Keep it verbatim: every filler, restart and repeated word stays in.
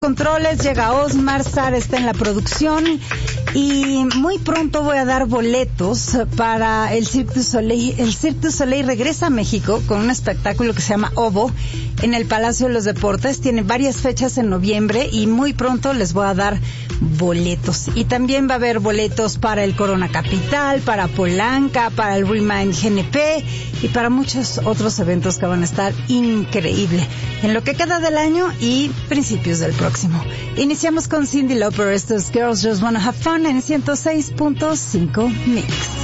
controles, llega Osmar, Sara está en la producción y muy pronto voy a dar boletos para el Cirque du Soleil. El Cirque du Soleil regresa a México con un espectáculo que se llama Ovo en el Palacio de los Deportes. Tiene varias fechas en noviembre y muy pronto les voy a dar boletos. Y también va a haber boletos para el Corona Capital, para Polanca, para el Remind G N P y para muchos otros eventos que van a estar increíble en lo que queda del año y principios del próximo. Iniciamos con Cyndi Lauper. Estos Girls Just Wanna Have Fun en ciento seis punto cinco Mix.